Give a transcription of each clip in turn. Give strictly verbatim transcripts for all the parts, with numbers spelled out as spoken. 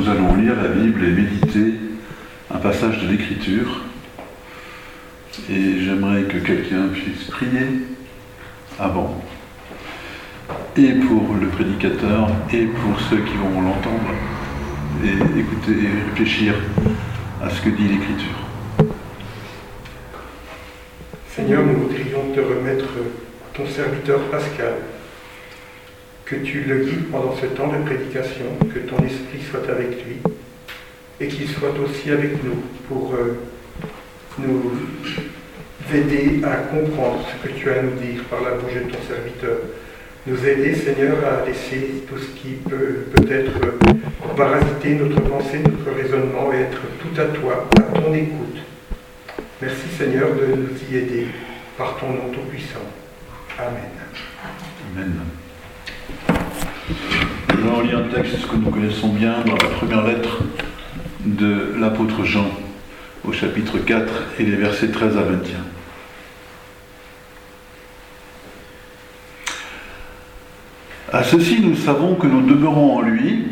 nous allons lire la Bible et méditer un passage de l'Écriture. Et j'aimerais que quelqu'un puisse prier avant, et pour le prédicateur, et pour ceux qui vont l'entendre, et écouter et réfléchir à ce que dit l'Écriture. Seigneur, nous voudrions te remettre ton serviteur Pascal, que tu le guides pendant ce temps de prédication, que ton esprit soit avec lui, et qu'il soit aussi avec nous pour euh, nous aider à comprendre ce que tu as à nous dire par la bouche de ton serviteur. Nous aider, Seigneur, à laisser tout ce qui peut peut-être parasiter notre pensée, notre raisonnement, et être tout à toi, à ton écoute. Merci, Seigneur, de nous y aider par ton nom tout-puissant. Amen. Amen. Nous allons lire un texte que nous connaissons bien dans la première lettre de l'apôtre Jean, au chapitre quatre et les versets treize à vingt et un. À ceci, nous savons que nous demeurons en lui,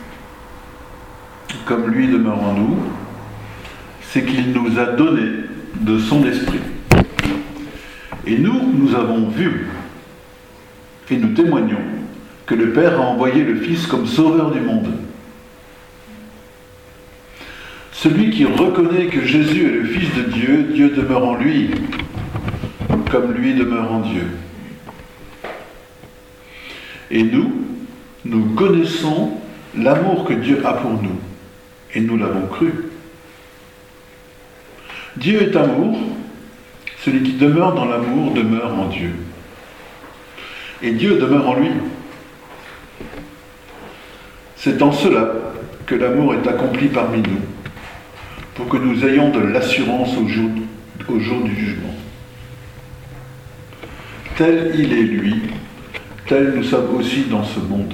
comme lui demeure en nous, c'est qu'il nous a donné de son esprit. Et nous, nous avons vu et nous témoignons que le Père a envoyé le Fils comme sauveur du monde. Celui qui reconnaît que Jésus est le Fils de Dieu, Dieu demeure en lui, comme lui demeure en Dieu. Et nous, nous connaissons l'amour que Dieu a pour nous, et nous l'avons cru. Dieu est amour, celui qui demeure dans l'amour demeure en Dieu. Et Dieu demeure en lui. C'est en cela que l'amour est accompli parmi nous, pour que nous ayons de l'assurance au jour, au jour du jugement. Tel il est lui, tel nous sommes aussi dans ce monde.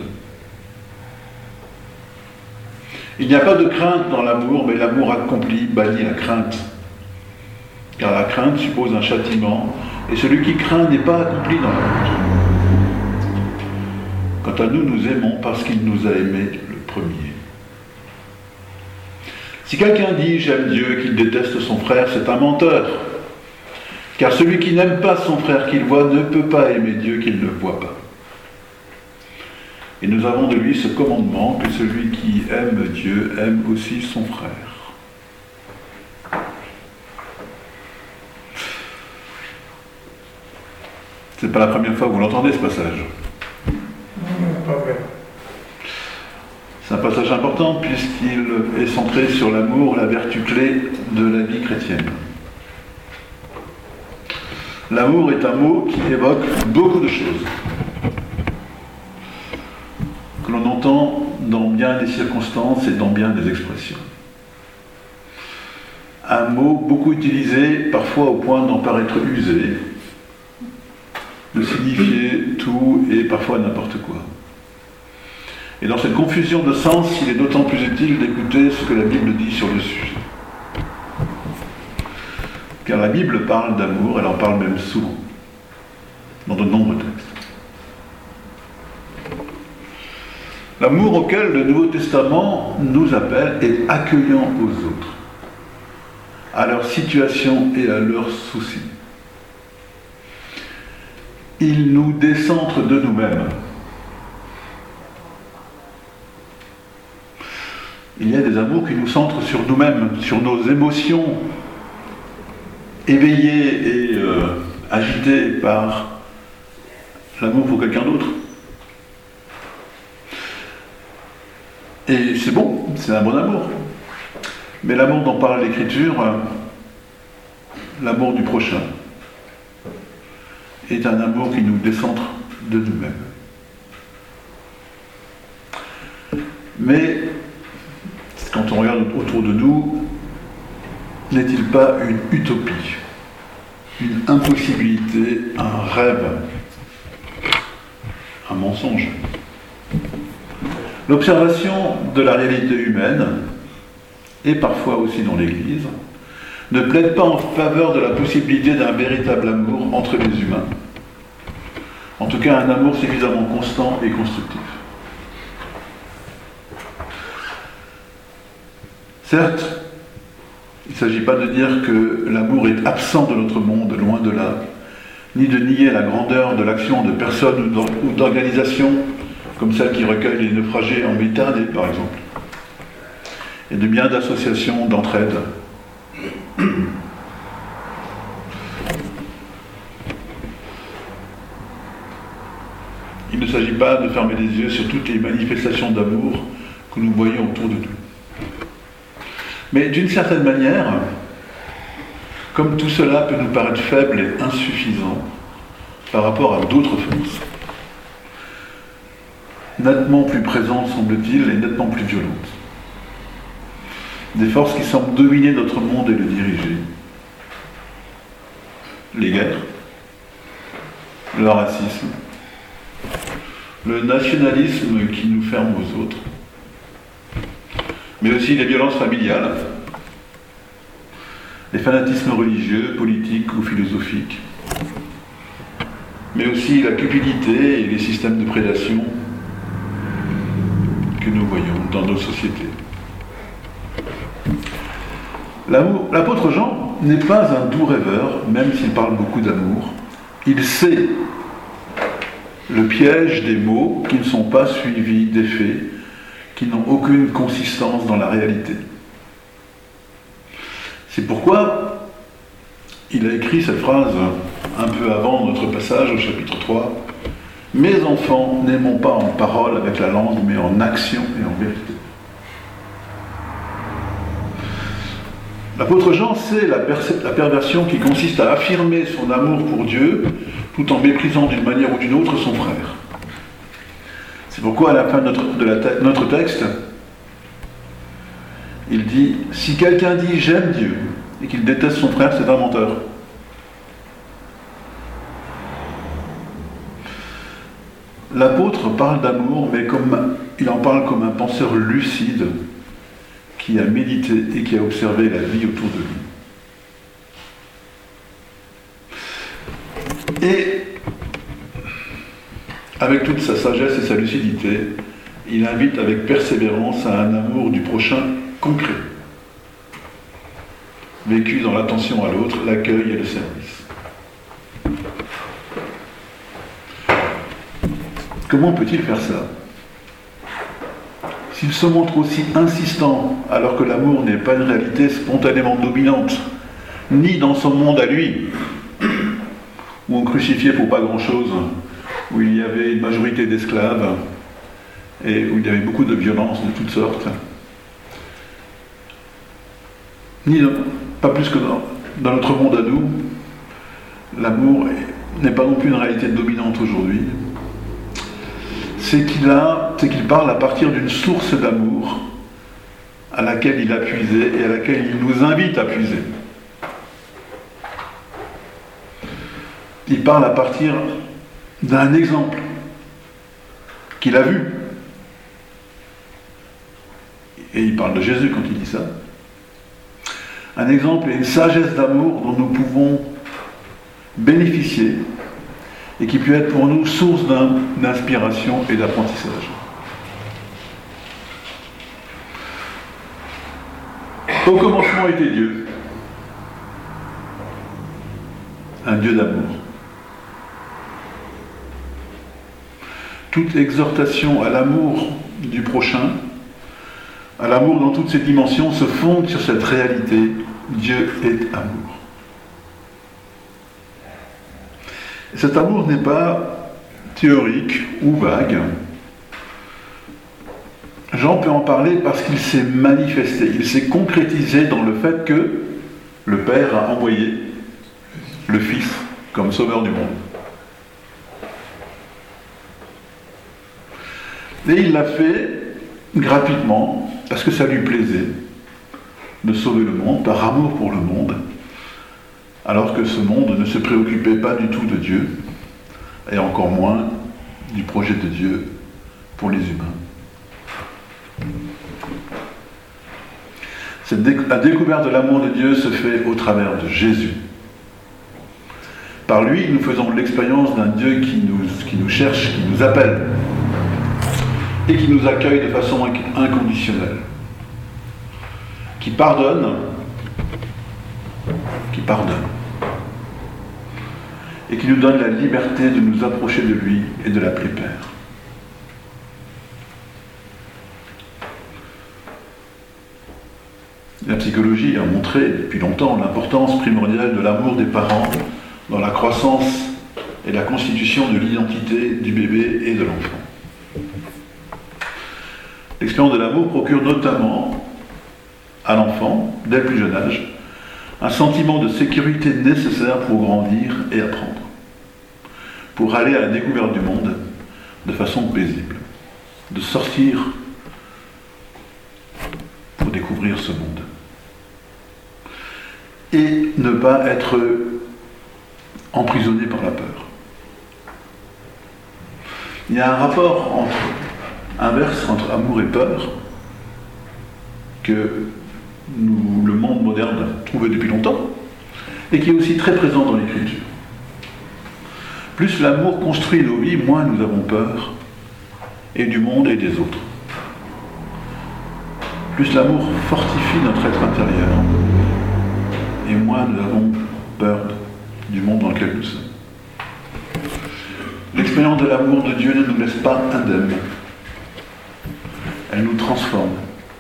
Il n'y a pas de crainte dans l'amour, mais l'amour accompli bannit la crainte. Car la crainte suppose un châtiment, et celui qui craint n'est pas accompli dans l'amour. Quant à nous, nous aimons parce qu'il nous a aimés le premier. Si quelqu'un dit « j'aime Dieu » et qu'il déteste son frère, c'est un menteur. Car celui qui n'aime pas son frère qu'il voit ne peut pas aimer Dieu qu'il ne voit pas. Et nous avons de lui ce commandement que celui qui aime Dieu aime aussi son frère. C'est pas la première fois que vous l'entendez ce passage. C'est un passage important puisqu'il est centré sur l'amour, la vertu clé de la vie chrétienne. L'amour est un mot qui évoque beaucoup de choses, que l'on entend dans bien des circonstances et dans bien des expressions. Un mot beaucoup utilisé, parfois au point d'en paraître usé, de signifier tout et parfois n'importe quoi. Et dans cette confusion de sens, il est d'autant plus utile d'écouter ce que la Bible dit sur le sujet. Car la Bible parle d'amour, elle en parle même souvent, dans de nombreux textes. L'amour auquel le Nouveau Testament nous appelle est accueillant aux autres, à leur situation et à leurs soucis. Il nous décentre de nous-mêmes. Il y a des amours qui nous centrent sur nous-mêmes, sur nos émotions, éveillées et euh, agitées par l'amour pour quelqu'un d'autre. Et c'est bon, c'est un bon amour. Mais l'amour dont parle l'Écriture, euh, l'amour du prochain, est un amour qui nous décentre de nous-mêmes. Mais quand on regarde autour de nous, n'est-il pas une utopie, une impossibilité, un rêve, un mensonge? L'observation de la réalité humaine, et parfois aussi dans l'Église, ne plaide pas en faveur de la possibilité d'un véritable amour entre les humains. En tout cas, un amour suffisamment constant et constructif. Certes, il ne s'agit pas de dire que l'amour est absent de notre monde, loin de là, ni de nier la grandeur de l'action de personnes ou d'organisations comme celle qui recueille les naufragés en Méditerranée, par exemple, et de bien d'associations d'entraide. Il ne s'agit pas de fermer les yeux sur toutes les manifestations d'amour que nous voyons autour de nous. Mais d'une certaine manière, comme tout cela peut nous paraître faible et insuffisant par rapport à d'autres forces, nettement plus présentes, semble-t-il, et nettement plus violentes. Des forces qui semblent dominer notre monde et le diriger. Les guerres, le racisme, le nationalisme qui nous ferme aux autres, mais aussi les violences familiales, les fanatismes religieux, politiques ou philosophiques, mais aussi la cupidité et les systèmes de prédation que nous voyons dans nos sociétés. L'apôtre Jean n'est pas un doux rêveur, même s'il parle beaucoup d'amour. Il sait le piège des mots qui ne sont pas suivis des faits, qui n'ont aucune consistance dans la réalité. C'est pourquoi il a écrit cette phrase un peu avant notre passage au chapitre trois. « Mes enfants, n'aimons pas en parole avec la langue, mais en action et en vérité. » L'apôtre Jean sait la, per- la perversion qui consiste à affirmer son amour pour Dieu tout en méprisant d'une manière ou d'une autre son frère. C'est pourquoi à la fin de notre, de la te- notre texte, il dit « Si quelqu'un dit « j'aime Dieu » et qu'il déteste son frère, c'est un menteur. » L'apôtre parle d'amour, mais comme, il en parle comme un penseur lucide qui a médité et qui a observé la vie autour de lui. Et avec toute sa sagesse et sa lucidité, il invite avec persévérance à un amour du prochain concret, vécu dans l'attention à l'autre, l'accueil et le service. Comment peut-il faire ça ? S'il se montre aussi insistant, alors que l'amour n'est pas une réalité spontanément dominante, ni dans son monde à lui, où on crucifiait pour pas grand-chose, où il y avait une majorité d'esclaves, et où il y avait beaucoup de violences de toutes sortes, ni pas plus que dans, dans notre monde à nous, l'amour n'est pas non plus une réalité dominante aujourd'hui. C'est qu'il a, c'est qu'il parle à partir d'une source d'amour à laquelle il a puisé et à laquelle il nous invite à puiser. Il parle à partir d'un exemple qu'il a vu. Et il parle de Jésus quand il dit ça. Un exemple et une sagesse d'amour dont nous pouvons bénéficier et qui peut être pour nous source d'inspiration et d'apprentissage. Au commencement était Dieu, un Dieu d'amour. Toute exhortation à l'amour du prochain, à l'amour dans toutes ses dimensions, se fonde sur cette réalité. Dieu est amour. Cet amour n'est pas théorique ou vague. Jean peut en parler parce qu'il s'est manifesté, il s'est concrétisé dans le fait que le Père a envoyé le Fils comme sauveur du monde. Et il l'a fait gratuitement, parce que ça lui plaisait de sauver le monde, par amour pour le monde, alors que ce monde ne se préoccupait pas du tout de Dieu, et encore moins du projet de Dieu pour les humains. Cette dé- la découverte de l'amour de Dieu se fait au travers de Jésus. Par lui, nous faisons l'expérience d'un Dieu qui nous, qui nous cherche, qui nous appelle, et qui nous accueille de façon inc- inconditionnelle, qui qui pardonne, qui pardonne, et qui nous donne la liberté de nous approcher de lui et de l'appeler Père. La psychologie a montré depuis longtemps l'importance primordiale de l'amour des parents dans la croissance et la constitution de l'identité du bébé et de l'enfant. L'expérience de l'amour procure notamment à l'enfant, dès le plus jeune âge, un sentiment de sécurité nécessaire pour grandir et apprendre, pour aller à la découverte du monde de façon paisible, de sortir pour découvrir ce monde. Et ne pas être emprisonné par la peur. Il y a un rapport entre, inverse entre amour et peur que nous, le monde moderne a trouvé depuis longtemps et qui est aussi très présent dans l'Écriture. Plus l'amour construit nos vies, moins nous avons peur et du monde et des autres. Plus l'amour fortifie notre être intérieur et moins nous avons peur du monde dans lequel nous sommes. L'expérience de l'amour de Dieu ne nous laisse pas indemnes. Elle nous transforme.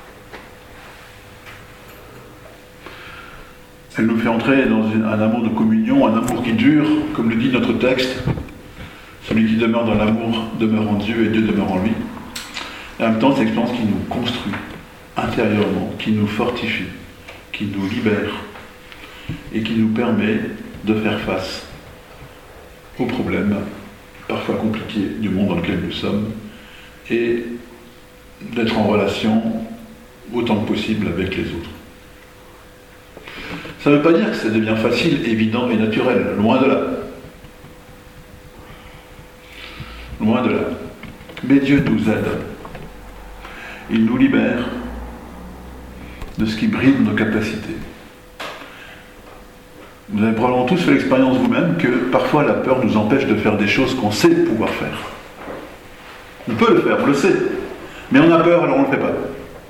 Elle nous fait entrer dans une, un amour de communion, un amour qui dure, comme le dit notre texte. Celui qui demeure dans l'amour demeure en Dieu et Dieu demeure en lui. Et en même temps, c'est une expérience qui nous construit intérieurement, qui nous fortifie, qui nous libère et qui nous permet de faire face aux problèmes parfois compliqués du monde dans lequel nous sommes et d'être en relation autant que possible avec les autres. Ça ne veut pas dire que ça devient facile, évident et naturel, loin de là. Loin de là. Mais Dieu nous aide. Il nous libère de ce qui bride nos capacités. Vous avez probablement tous fait l'expérience vous-même que parfois la peur nous empêche de faire des choses qu'on sait pouvoir faire. On peut le faire, on le sait, mais on a peur alors on ne le fait pas. Vous voyez ?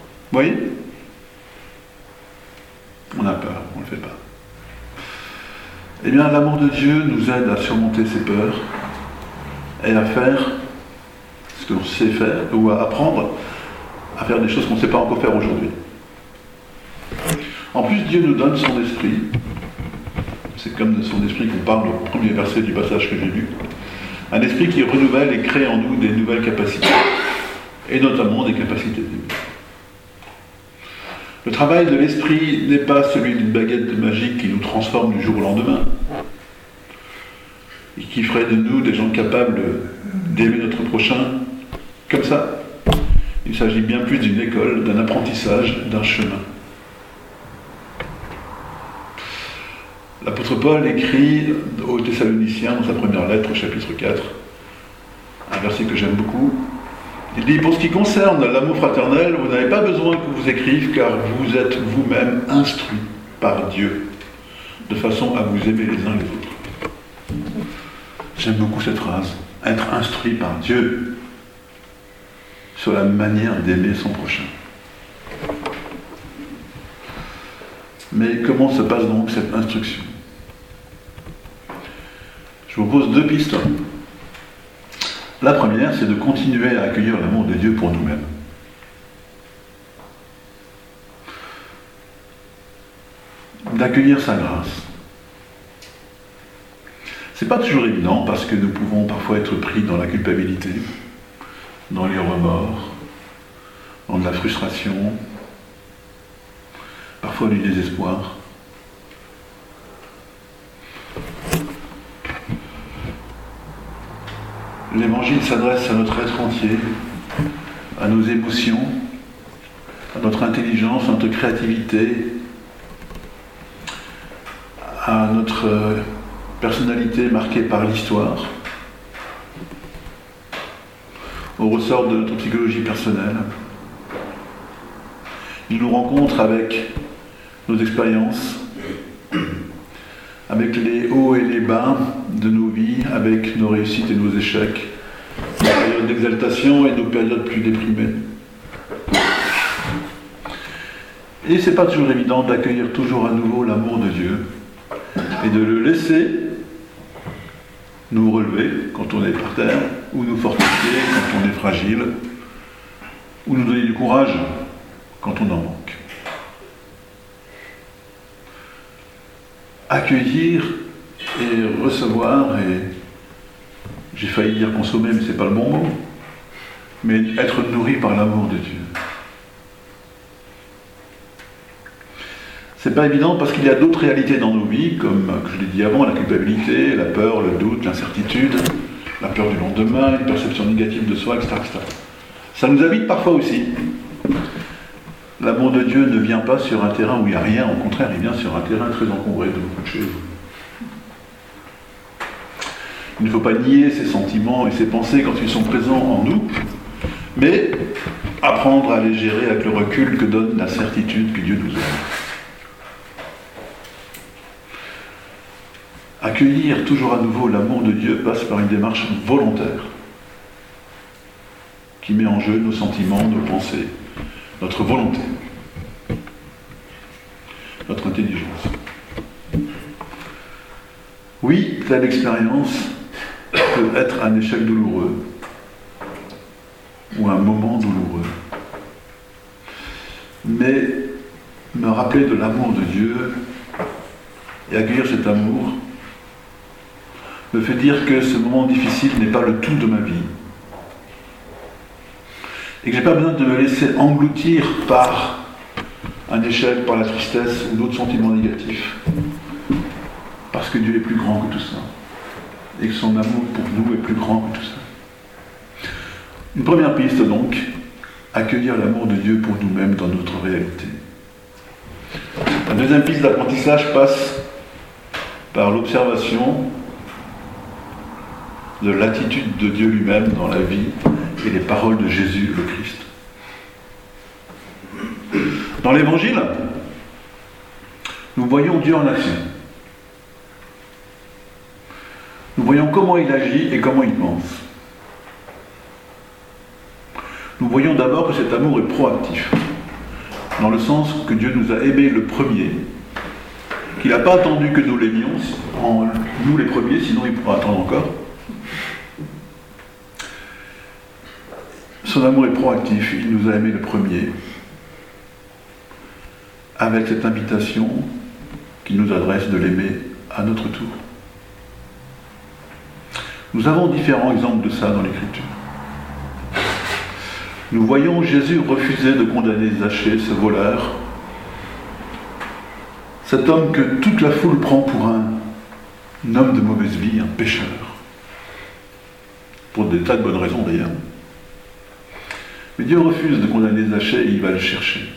On a peur, on ne le fait pas. Eh bien, l'amour de Dieu nous aide à surmonter ces peurs et à faire ce qu'on sait faire, ou à apprendre à faire des choses qu'on ne sait pas encore faire aujourd'hui. En plus, Dieu nous donne son esprit. C'est comme de son esprit qu'on parle au premier verset du passage que j'ai lu. Un esprit qui renouvelle et crée en nous des nouvelles capacités, et notamment des capacités d'aimer. Le travail de l'esprit n'est pas celui d'une baguette magique qui nous transforme du jour au lendemain, et qui ferait de nous des gens capables d'aimer notre prochain comme ça. Il s'agit bien plus d'une école, d'un apprentissage, d'un chemin. L'apôtre Paul écrit aux Thessaloniciens, dans sa première lettre, au chapitre quatre, un verset que j'aime beaucoup. Il dit « Pour ce qui concerne l'amour fraternel, vous n'avez pas besoin que vous écrive, car vous êtes vous-même instruits par Dieu, de façon à vous aimer les uns les autres. » J'aime beaucoup cette phrase, être instruit par Dieu sur la manière d'aimer son prochain. Mais comment se passe donc cette instruction ? Je vous pose deux pistes. La première, c'est de continuer à accueillir l'amour de Dieu pour nous-mêmes. D'accueillir sa grâce. C'est pas toujours évident parce que nous pouvons parfois être pris dans la culpabilité, dans les remords, dans de la frustration, parfois du désespoir. L'Évangile s'adresse à notre être entier, à nos émotions, à notre intelligence, à notre créativité, à notre personnalité marquée par l'histoire, au ressort de notre psychologie personnelle. Il nous rencontre avec nos expériences, avec les hauts et les bas de nos vies, avec nos réussites et nos échecs, nos périodes d'exaltation et nos périodes plus déprimées. Et c'est pas toujours évident d'accueillir toujours à nouveau l'amour de Dieu et de le laisser nous relever quand on est par terre, ou nous fortifier quand on est fragile, ou nous donner du courage quand on en manque. Accueillir et recevoir, et j'ai failli dire consommer, mais c'est pas le bon mot, mais être nourri par l'amour de Dieu. C'est pas évident parce qu'il y a d'autres réalités dans nos vies, comme je l'ai dit avant, la culpabilité, la peur, le doute, l'incertitude, la peur du lendemain, une perception négative de soi, et cetera, et cetera. Ça nous habite parfois aussi. L'amour de Dieu ne vient pas sur un terrain où il n'y a rien, au contraire, il vient sur un terrain très encombré de beaucoup de choses. Il ne faut pas nier ses sentiments et ses pensées quand ils sont présents en nous, mais apprendre à les gérer avec le recul que donne la certitude que Dieu nous aime. Accueillir toujours à nouveau l'amour de Dieu passe par une démarche volontaire qui met en jeu nos sentiments, nos pensées, notre volonté, notre intelligence. Oui, telle expérience peut être un échec douloureux ou un moment douloureux. Mais me rappeler de l'amour de Dieu et accueillir cet amour me fait dire que ce moment difficile n'est pas le tout de ma vie. Et que je n'ai pas besoin de me laisser engloutir par un échec, par la tristesse ou d'autres sentiments négatifs. Parce que Dieu est plus grand que tout ça. Et que son amour pour nous est plus grand que tout ça. Une première piste donc, accueillir l'amour de Dieu pour nous-mêmes dans notre réalité. La deuxième piste d'apprentissage passe par l'observation de l'attitude de Dieu lui-même dans la vie et les paroles de Jésus le Christ. Dans l'Évangile, nous voyons Dieu en action. Nous voyons comment il agit et comment il pense. Nous voyons d'abord que cet amour est proactif, dans le sens que Dieu nous a aimés le premier, qu'il n'a pas attendu que nous l'aimions, en nous les premiers, sinon il pourra attendre encore. Son amour est proactif, il nous a aimés le premier, avec cette invitation qu'il nous adresse de l'aimer à notre tour. Nous avons différents exemples de ça dans l'Écriture. Nous voyons Jésus refuser de condamner Zachée, ce voleur, cet homme que toute la foule prend pour un, un homme de mauvaise vie, un pécheur, pour des tas de bonnes raisons d'ailleurs. Mais Dieu refuse de condamner Zachée et il va le chercher.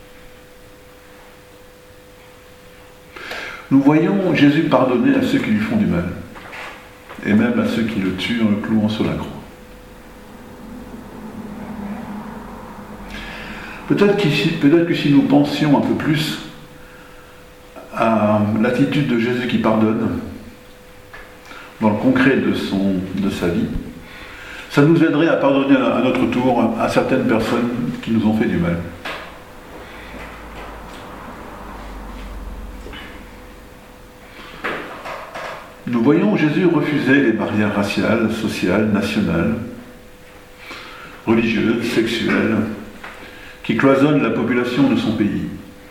Nous voyons Jésus pardonner à ceux qui lui font du mal, et même à ceux qui le tuent en le clouant sur la croix. Peut-être que, peut-être que si nous pensions un peu plus à l'attitude de Jésus qui pardonne, dans le concret de, son, de sa vie, ça nous aiderait à pardonner à notre tour à certaines personnes qui nous ont fait du mal. Nous voyons Jésus refuser les barrières raciales, sociales, nationales, religieuses, sexuelles, qui cloisonnent la population de son pays.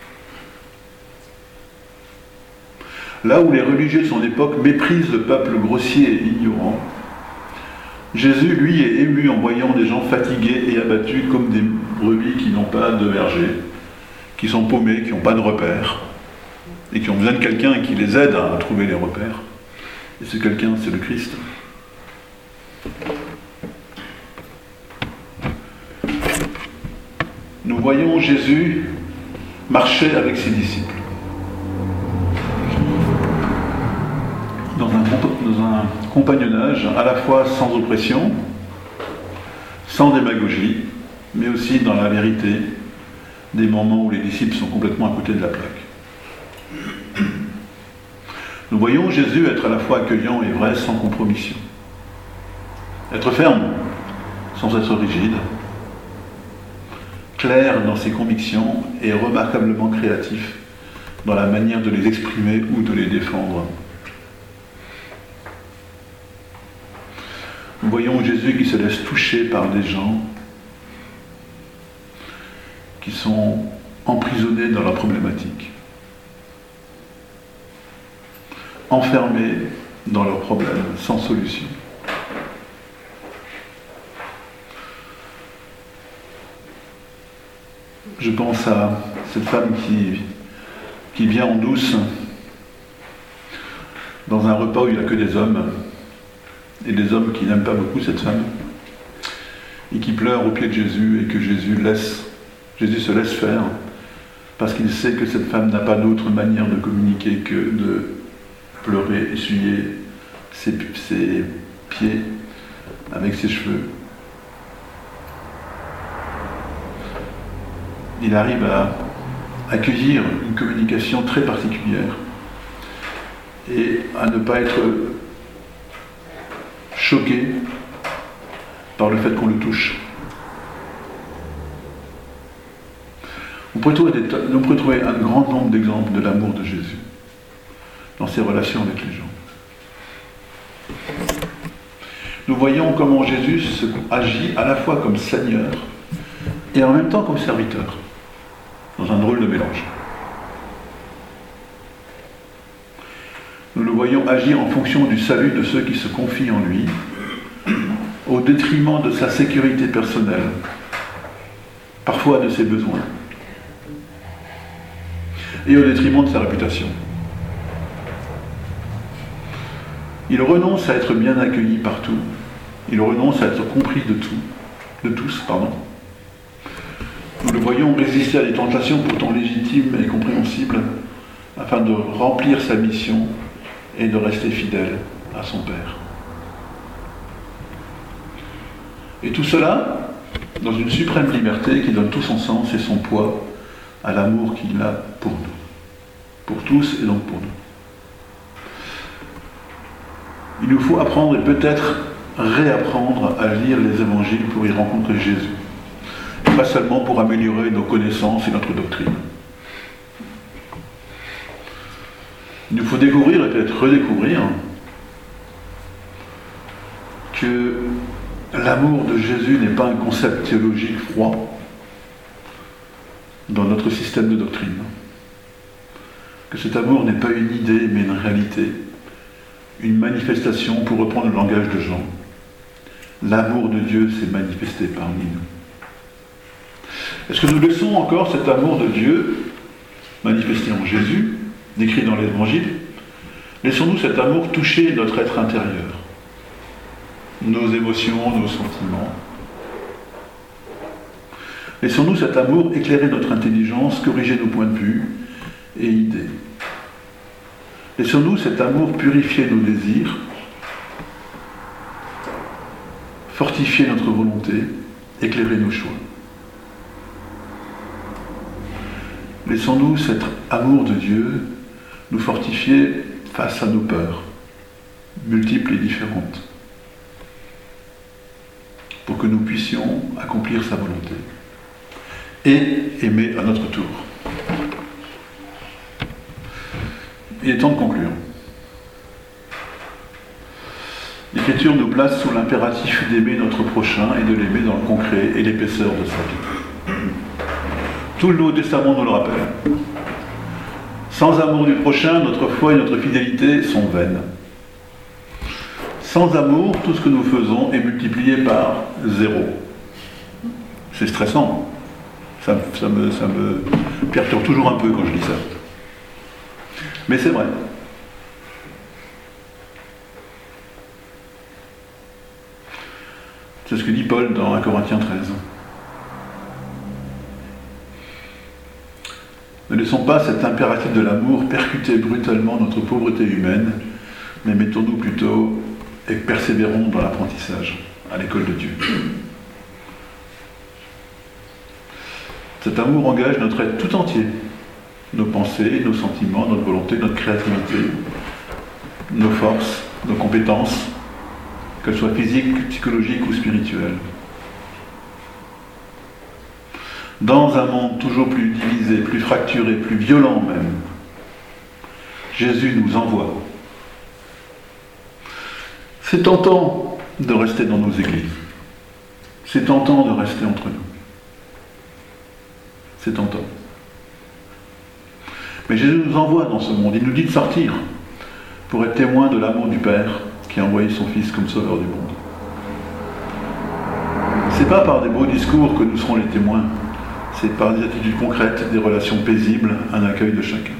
Là où les religieux de son époque méprisent le peuple grossier et ignorant, Jésus, lui, est ému en voyant des gens fatigués et abattus comme des brebis qui n'ont pas de berger, qui sont paumés, qui n'ont pas de repères, et qui ont besoin de quelqu'un qui les aide à trouver les repères. Et ce quelqu'un, c'est le Christ. Nous voyons Jésus marcher avec ses disciples. Dans un, dans un compagnonnage à la fois sans oppression, sans démagogie, mais aussi dans la vérité des moments où les disciples sont complètement à côté de la plaque. Nous voyons Jésus être à la fois accueillant et vrai sans compromission. Être ferme sans être rigide. clair dans ses convictions et remarquablement créatif dans la manière de les exprimer ou de les défendre. Nous voyons Jésus qui se laisse toucher par des gens qui sont emprisonnés dans leurs problématiques, enfermés dans leurs problèmes, sans solution. Je pense à cette femme qui, qui vient en douce dans un repas où il n'y a que des hommes, et des hommes qui n'aiment pas beaucoup cette femme, et qui pleurent au pied de Jésus, et que Jésus laisse, Jésus se laisse faire, parce qu'il sait que cette femme n'a pas d'autre manière de communiquer que de pleurer, essuyer ses, ses pieds avec ses cheveux. Il arrive à accueillir une communication très particulière et à ne pas être choqué par le fait qu'on le touche. On pourrait trouver, des, on pourrait trouver un grand nombre d'exemples de l'amour de Jésus dans ses relations avec les gens. Nous voyons comment Jésus agit à la fois comme Seigneur et en même temps comme serviteur, dans un drôle de mélange. Nous le voyons agir en fonction du salut de ceux qui se confient en lui, au détriment de sa sécurité personnelle, parfois de ses besoins, et au détriment de sa réputation. Il renonce à être bien accueilli partout, il renonce à être compris de tout, de tous, pardon. Nous le voyons résister à des tentations pourtant légitimes et compréhensibles, afin de remplir sa mission et de rester fidèle à son Père. Et tout cela dans une suprême liberté qui donne tout son sens et son poids à l'amour qu'il a pour nous, pour tous et donc pour nous. Il nous faut apprendre et peut-être réapprendre à lire les évangiles pour y rencontrer Jésus, et pas seulement pour améliorer nos connaissances et notre doctrine. Il nous faut découvrir et peut-être redécouvrir que l'amour de Jésus n'est pas un concept théologique froid dans notre système de doctrine. Que cet amour n'est pas une idée mais une réalité, une manifestation, pour reprendre le langage de Jean. L'amour de Dieu s'est manifesté parmi nous. Est-ce que nous laissons encore cet amour de Dieu manifesté en Jésus, décrit dans l'Évangile? Laissons-nous cet amour toucher notre être intérieur, nos émotions, nos sentiments. Laissons-nous cet amour éclairer notre intelligence, corriger nos points de vue et idées. Laissons-nous cet amour purifier nos désirs, fortifier notre volonté, éclairer nos choix. Laissons-nous cet amour de Dieu nous fortifier face à nos peurs, multiples et différentes, pour que nous puissions accomplir sa volonté et aimer à notre tour. Il est temps de conclure. L'Écriture nous place sous l'impératif d'aimer notre prochain et de l'aimer dans le concret et l'épaisseur de sa vie. Tout le Nouveau Testament nous le rappelle. Sans amour du prochain, notre foi et notre fidélité sont vaines. Sans amour, tout ce que nous faisons est multiplié par zéro. C'est stressant. Ça, ça, me, ça me perturbe toujours un peu quand je dis ça. Mais c'est vrai. C'est ce que dit Paul dans un Corinthiens treize. Ne laissons pas cet impératif de l'amour percuter brutalement notre pauvreté humaine, mais mettons-nous plutôt et persévérons dans l'apprentissage à l'école de Dieu. Cet amour engage notre être tout entier, nos pensées, nos sentiments, notre volonté, notre créativité, nos forces, nos compétences, qu'elles soient physiques, psychologiques ou spirituelles. dans un monde toujours plus divisé, plus fracturé, plus violent même, Jésus nous envoie. C'est tentant de rester dans nos églises. C'est tentant de rester entre nous. C'est tentant. Mais Jésus nous envoie dans ce monde. Il nous dit de sortir pour être témoins de l'amour du Père qui a envoyé son Fils comme sauveur du monde. C'est pas par des beaux discours que nous serons les témoins. C'est par des attitudes concrètes, des relations paisibles, un accueil de chacun.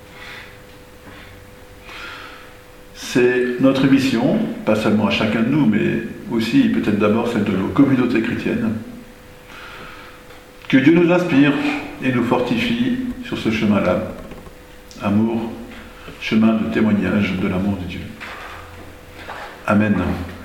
C'est notre mission, pas seulement à chacun de nous, mais aussi peut-être d'abord celle de nos communautés chrétiennes. Que Dieu nous inspire et nous fortifie sur ce chemin-là. Amour, chemin de témoignage de l'amour de Dieu. Amen.